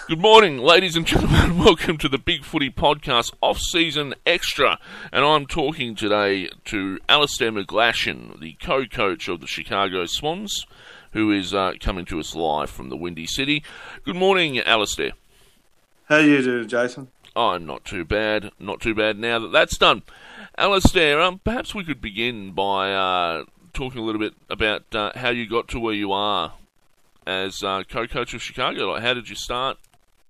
Good morning, ladies and gentlemen. Welcome to the Big Footy Podcast Off-Season Extra. And I'm talking today to Alistair McGlashan, the co-coach of the Chicago Swans, who is coming to us live from the Windy City. Good morning, Alistair. How are you doing, Jason? I'm not too bad. Not too bad now that that's done. Alistair, perhaps we could begin by talking a little bit about how you got to where you are as co-coach of Chicago. Like, how did you start?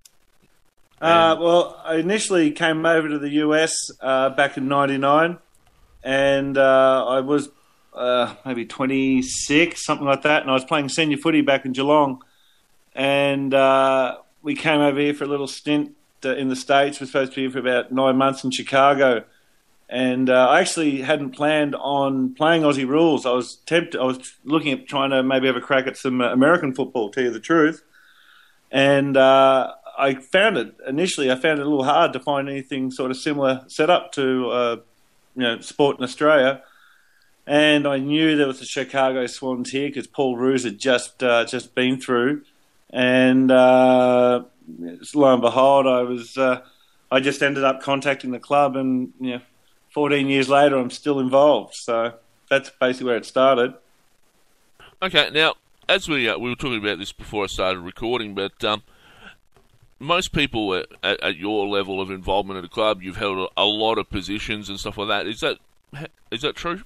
Well, I initially came over to the US back in '99, and I was maybe 26, something like that, and I was playing senior footy back in Geelong, and we came over here for a little stint in the States. We're supposed to be here for about 9 months in Chicago, and I actually hadn't planned on playing Aussie rules. I was looking at trying to maybe have a crack at some American football, to tell you the truth, and I found it a little hard to find anything sort of similar set up to sport in Australia. And I knew there was the Chicago Swans here because Paul Roos had just been through. And lo and behold, I just ended up contacting the club, and 14 years later, I'm still involved. So that's basically where it started. Okay, now as we were talking about this before I started recording, but most people at your level of involvement at a club, you've held a lot of positions and stuff like that. Is that true?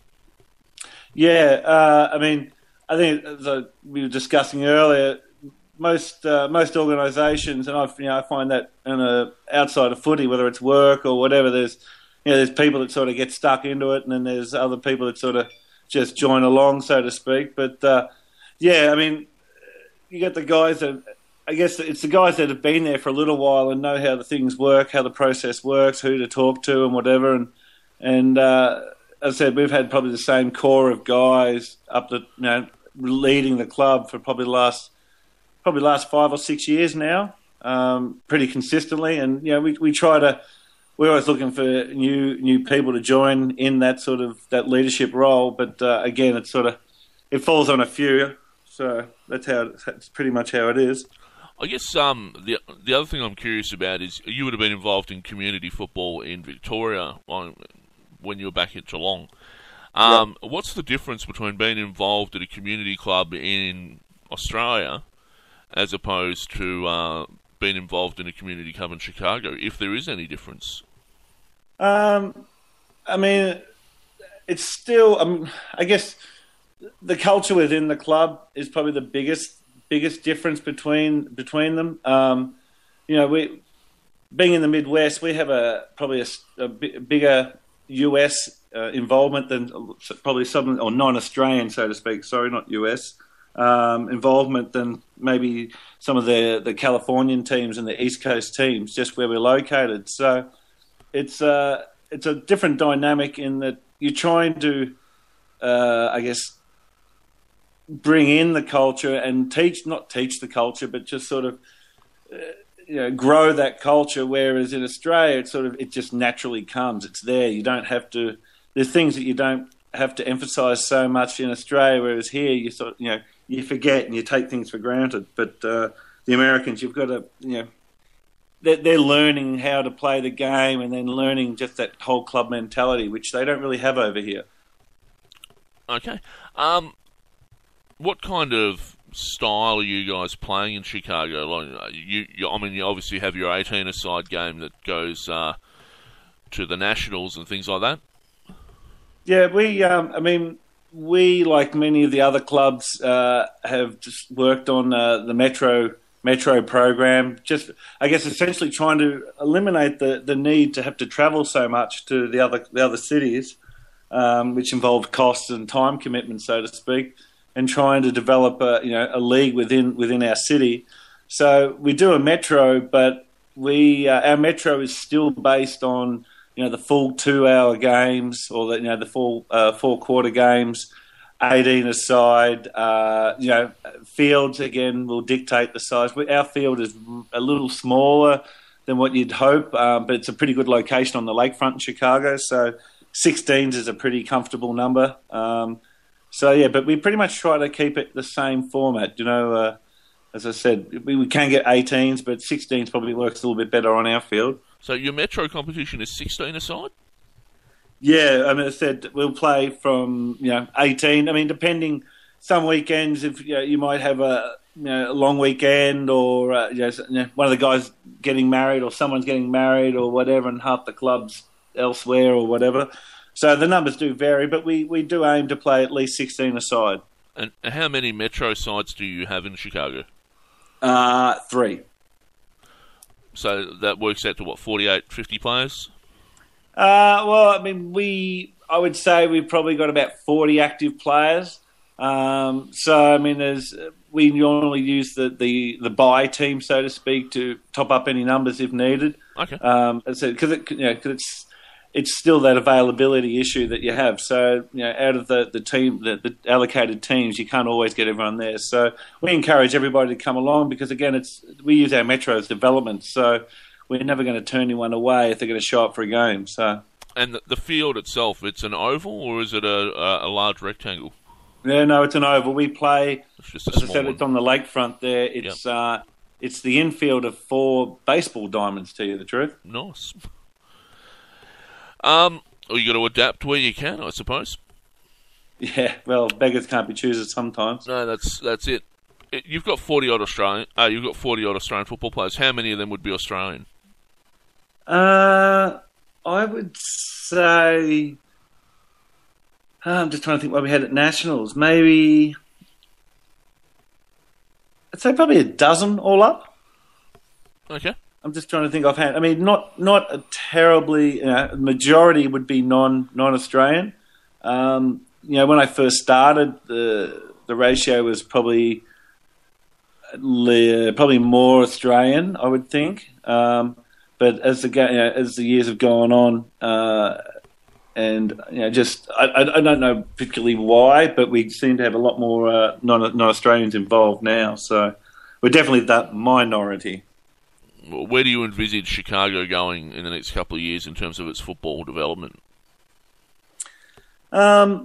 Yeah, I think as we were discussing earlier, most organisations, and I find that outside of footy, whether it's work or whatever, there's people that sort of get stuck into it, and then there's other people that sort of just join along, so to speak. But you get the guys that. I guess it's the guys that have been there for a little while and know how the things work, how the process works, who to talk to, and whatever. And as I said, we've had probably the same core of guys up to leading the club for probably the last 5 or 6 years now, pretty consistently. And we're always looking for new people to join in that leadership role. But again, it falls on a few. So that's pretty much how it is. I guess the other thing I'm curious about is you would have been involved in community football in Victoria when you were back at Geelong. Yep. What's the difference between being involved at a community club in Australia as opposed to being involved in a community club in Chicago, if there is any difference? It's still. I guess the culture within the club is probably the biggest difference between them. We being in the Midwest, we have probably a bigger US involvement than probably some, or non-Australian, so to speak. Sorry, not US involvement than maybe some of the Californian teams and the East Coast teams, just where we're located. So it's a different dynamic in that you're trying to, bring in the culture and not teach the culture, but just sort of, grow that culture. Whereas in Australia, it just naturally comes. It's there. You don't have to. There's things that you don't have to emphasise so much in Australia. Whereas here, you forget and you take things for granted. But the Americans, you've got to, they're learning how to play the game and then learning just that whole club mentality, which they don't really have over here. Okay. What kind of style are you guys playing in Chicago? Like, you obviously have your 18-a-side game that goes to the Nationals and things like that. Yeah, we like many of the other clubs have just worked on the Metro program. Just, I guess, essentially trying to eliminate the need to have to travel so much to the other cities, which involved costs and time commitment, so to speak, and trying to develop a league within our city. So we do a Metro, but our Metro is still based on the full 2-hour games, or the full 4-quarter games, 18 aside. Fields again will dictate the size. Our field is a little smaller than what you'd hope, but it's a pretty good location on the lakefront in Chicago. So 16s is a pretty comfortable number. But we pretty much try to keep it the same format. as I said, we can get 18s, but 16s probably works a little bit better on our field. So your Metro competition is 16 aside? Yeah, I mean, as I said, we'll play from 18. I mean, depending, some weekends if you might have a long weekend, or one of the guys getting married, or someone's getting married, or whatever, and half the club's elsewhere or whatever. So the numbers do vary, but we do aim to play at least 16 aside. And how many Metro sides do you have in Chicago? 3. So that works out to what, 48, 50 players? Well, I mean, I would say we've probably got about 40 active players. So I mean, we normally use the buy team, so to speak, to top up any numbers if needed. Okay. Because it's still that availability issue that you have. So out of the team, the allocated teams, you can't always get everyone there. So we encourage everybody to come along, because again, we use our Metro as development. So we're never going to turn anyone away if they're going to show up for a game. So. And the field itself, it's an oval, or is it a large rectangle? Yeah, no, it's an oval. We play, as I said, it's on the lakefront there. It's the infield of 4 baseball diamonds, to tell you the truth. Nice. Well, you got to adapt where you can, I suppose. Yeah, well, beggars can't be choosers sometimes. No, that's it. You've got 40 odd Australian football players. How many of them would be Australian? I would say, I'm just trying to think what we had at Nationals. Maybe, I'd say probably a dozen all up. Okay. I'm just trying to think offhand. I mean, not a terribly, majority would be non-Australian. When I first started, the ratio was probably more Australian, I would think. But as the years have gone on, and I don't know particularly why, but we seem to have a lot more non-Australians involved now. So we're definitely that minority. Where do you envisage Chicago going in the next couple of years in terms of its football development? I'd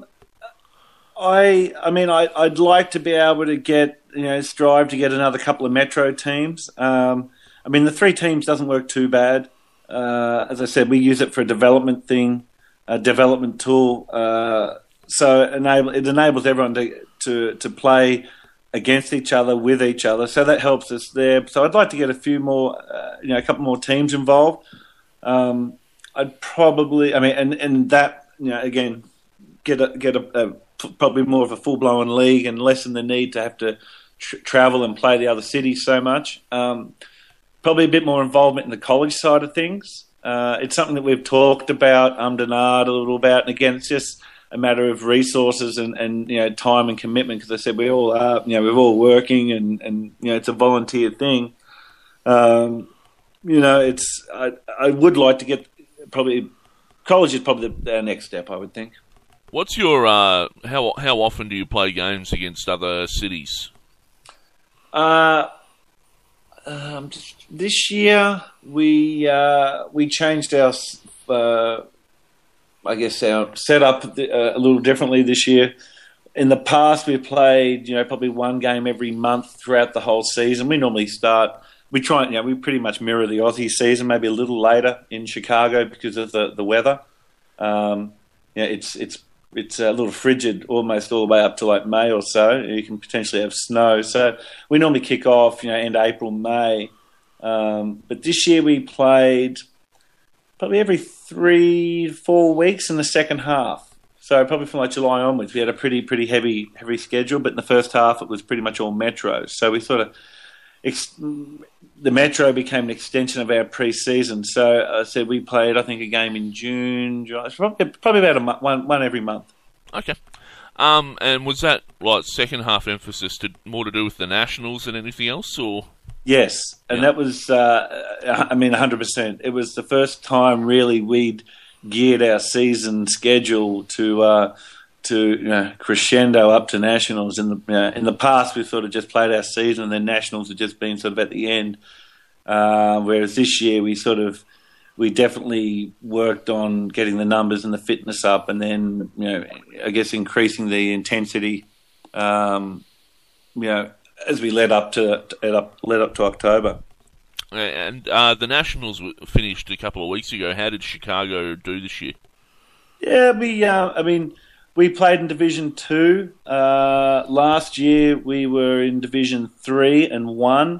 like to be able to strive to get another couple of Metro teams. The 3 teams doesn't work too bad. As I said, we use it for a development thing, a development tool. So it enables everyone to play against each other, with each other. So that helps us there. So I'd like to get a few more, a couple more teams involved. I'd probably, and that, again, get a probably more of a full-blown league and lessen the need to have to travel and play the other cities so much. Probably a bit more involvement in the college side of things. It's something that we've talked about, Denard a little about, and again, it's just a matter of resources and time and commitment, because I said we all are, we're all working and it's a volunteer thing. I would like to get, probably college is probably our next step, I would think. What's your how often do you play games against other cities? This year we changed our setup a little differently this year. In the past, we played probably one game every month throughout the whole season. We normally we pretty much mirror the Aussie season, maybe a little later in Chicago because of the weather. It's a little frigid almost all the way up to like May or so. You can potentially have snow. So we normally kick off, end April, May. But this year we played probably every 3-4 weeks in the second half. So probably from like July onwards, we had a pretty heavy schedule. But in the first half, it was pretty much all Metro. So we sort of the Metro became an extension of our pre-season. So I said we played, I think, a game in June, July, probably about one every month. Okay. And was that second half emphasis more to do with the Nationals than anything else, or? Yes, and that was 100%. It was the first time really we'd geared our season schedule to crescendo up to Nationals. In the past, we sort of just played our season, and then Nationals had just been sort of at the end. Whereas this year, we definitely worked on getting the numbers and the fitness up, and then I guess increasing the intensity. as we led up to October. And the Nationals finished a couple of weeks ago. How did Chicago do this year? Yeah, we played in Division 2. Last year we were in Division 3 and 1.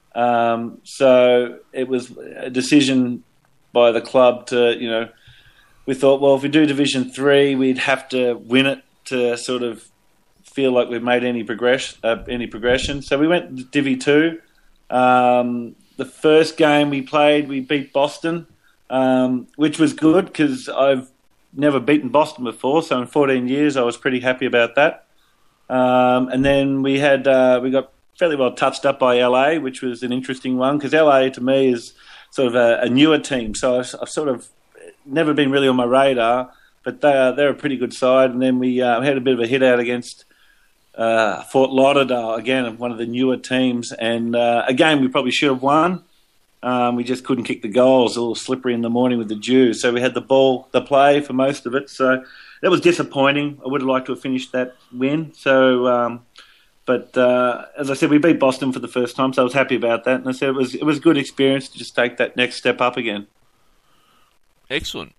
So it was a decision by the club to, we thought, well, if we do Division 3, we'd have to win it to sort of feel like we've made any progression. So we went to Divi 2. The first game we played, we beat Boston, which was good because I've never beaten Boston before. So in 14 years, I was pretty happy about that. And then we got fairly well touched up by LA, which was an interesting one because LA to me is sort of a newer team. So I've sort of never been really on my radar, but they're a pretty good side. And then we had a bit of a hit out against Fort Lauderdale, again, one of the newer teams. And again, we probably should have won. We just couldn't kick the goals, a little slippery in the morning with the dew. So we had the play for most of it. So that was disappointing. I would have liked to have finished that win. So, but as I said, we beat Boston for the first time, so I was happy about that. And I said it was a good experience to just take that next step up again. Excellent.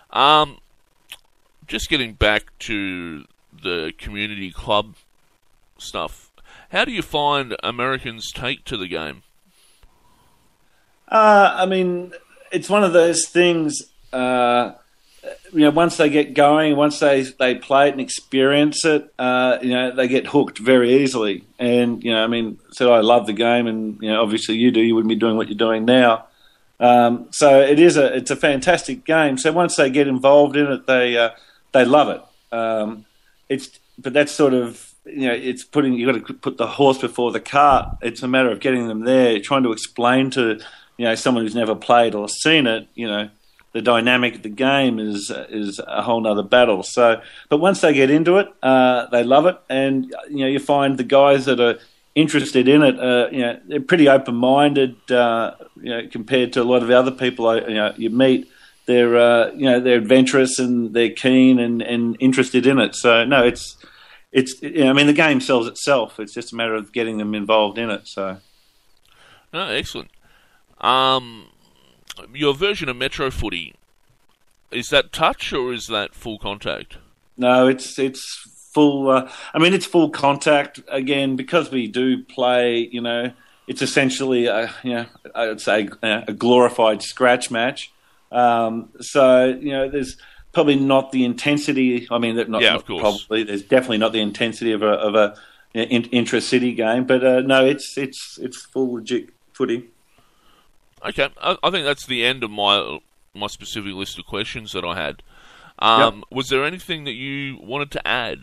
Just getting back to the community club stuff, how do you find Americans take to the game? It's one of those things, once they get going, once they play it and experience it, they get hooked very easily. And, so I love the game and, obviously you do, you wouldn't be doing what you're doing now. So it's a fantastic game. So once they get involved in it, they love it. But that's sort of, it's you've got to put the horse before the cart. It's a matter of getting them there, trying to explain to, someone who's never played or seen it, the dynamic of the game is a whole nother battle. So, but once they get into it, they love it. And, you find the guys that are interested in it, they're pretty open-minded, compared to a lot of the other people, you meet. They're adventurous and they're keen and interested in it. So, no, the game sells itself. It's just a matter of getting them involved in it. So, no, excellent. Your version of Metro Footy, is that touch or is that full contact? No, it's full. It's full contact again because we do play. It's essentially I would say a glorified scratch match. There's probably not the intensity. Of course. Probably there's definitely not the intensity of a intra-city game. But no, it's full legit footy. Okay, I think that's the end of my specific list of questions that I had. Was there anything that you wanted to add?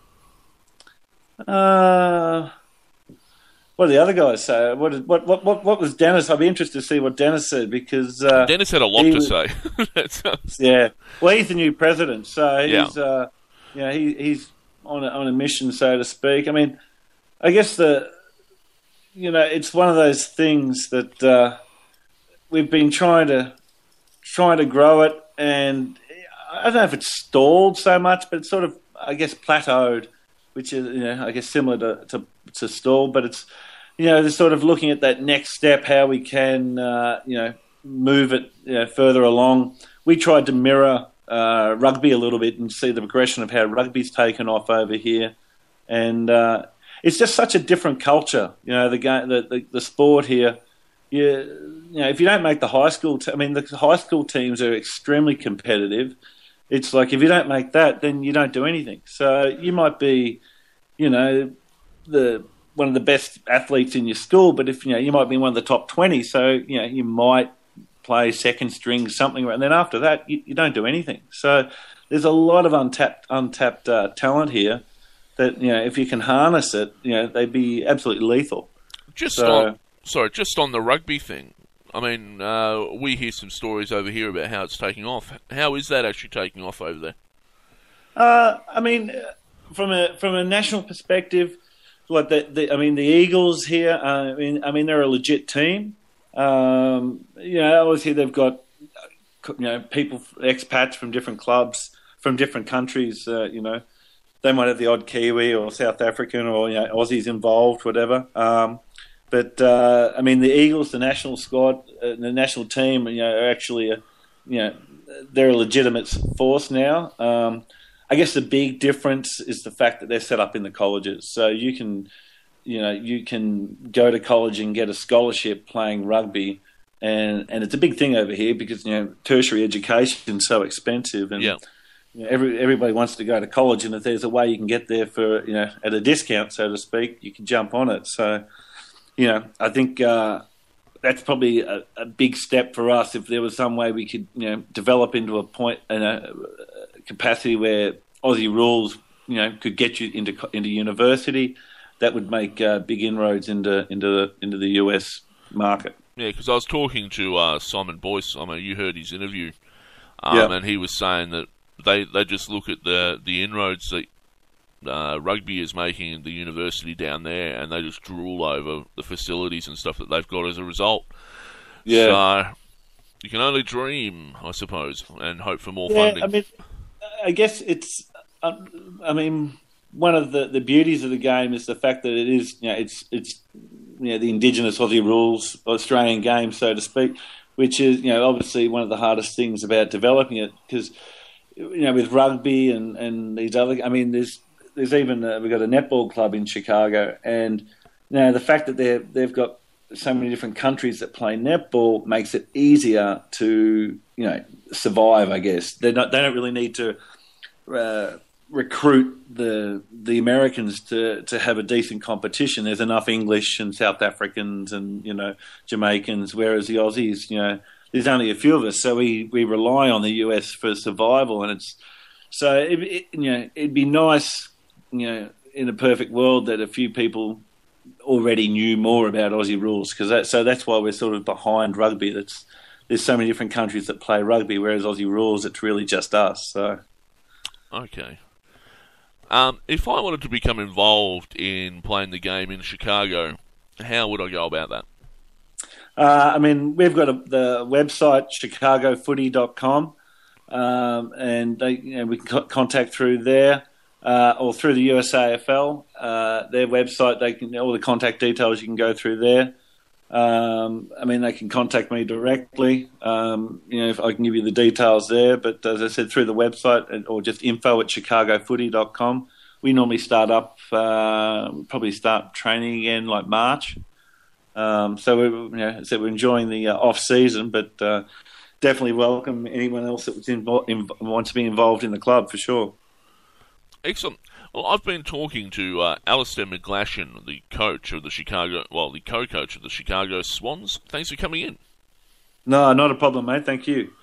What did the other guys say? What was Dennis? I'd be interested to see what Dennis said because Dennis had a lot to say. Yeah, well, he's the new president, so he's he's on a mission, so to speak. I guess it's one of those things that we've been trying to grow it, and I don't know if it's stalled so much, but it's sort of, I guess, plateaued, which is, I guess, similar to stall, but it's, they're sort of looking at that next step, how we can, move it further along. We tried to mirror rugby a little bit and see the progression of how rugby's taken off over here, and it's just such a different culture. The game, the sport here. If you don't make the high school, the high school teams are extremely competitive. It's like if you don't make that, then you don't do anything. So you might be, one of the best athletes in your school, but if you might be one of the top 20, so you might play second string something, and then after that you don't do anything. So there's a lot of untapped talent here that if you can harness it, they'd be absolutely lethal. Just on the rugby thing. We hear some stories over here about how it's taking off. How is that actually taking off over there? From a national perspective, like the Eagles here. They're a legit team. Obviously they've got people, expats from different clubs from different countries. they might have the odd Kiwi or South African or Aussies involved, whatever. But I mean, the Eagles, the national squad, the national team, are actually they're a legitimate force now. I guess the big difference is the fact that they're set up in the colleges, so you can go to college and get a scholarship playing rugby, and it's a big thing over here because tertiary education is so expensive, and everybody wants to go to college, and if there's a way you can get there for at a discount, so to speak, you can jump on it. So I think that's probably a big step for us. If there was some way we could develop into a point and a capacity where Aussie rules could get you into university, that would make big inroads into the US market. Yeah, because I was talking to Simon Boyce. I mean, you heard his interview, and he was saying that they just look at the inroads that rugby is making in the university down there, and they just drool over the facilities and stuff that they've got as a result. Yeah. So you can only dream, I suppose, and hope for more funding. I mean, I guess it's. I mean, one of the beauties of the game is the fact that it is, it's the indigenous Aussie rules, Australian game, so to speak, which is, obviously one of the hardest things about developing it, because, with rugby and these other, I mean, there's even we've got a netball club in Chicago, and the fact that they've got so many different countries that play netball makes it easier to survive. I guess they don't really need to recruit the Americans to have a decent competition. There's enough English and South Africans and Jamaicans, whereas the Aussies, there's only a few of us, so we rely on the US for survival, and it's so it'd be nice, in a perfect world, that a few people already knew more about Aussie rules, because that's why we're sort of behind rugby. There's so many different countries that play rugby, whereas Aussie rules, it's really just us. So okay. If I wanted to become involved in playing the game in Chicago, how would I go about that? I mean, we've got the website, chicagofooty.com, and we can contact through there, or through the USAFL, their website. All the contact details you can go through there. I mean, they can contact me directly. If I can give you the details there, but as I said, through the website or just info@chicagofooty.com. We normally probably start training again like March. So we're enjoying the off season, but definitely welcome anyone else that wants to be involved in the club for sure. Excellent. Well, I've been talking to Alistair McGlashan, the co-coach of the Chicago Swans. Thanks for coming in. No, not a problem, mate. Thank you.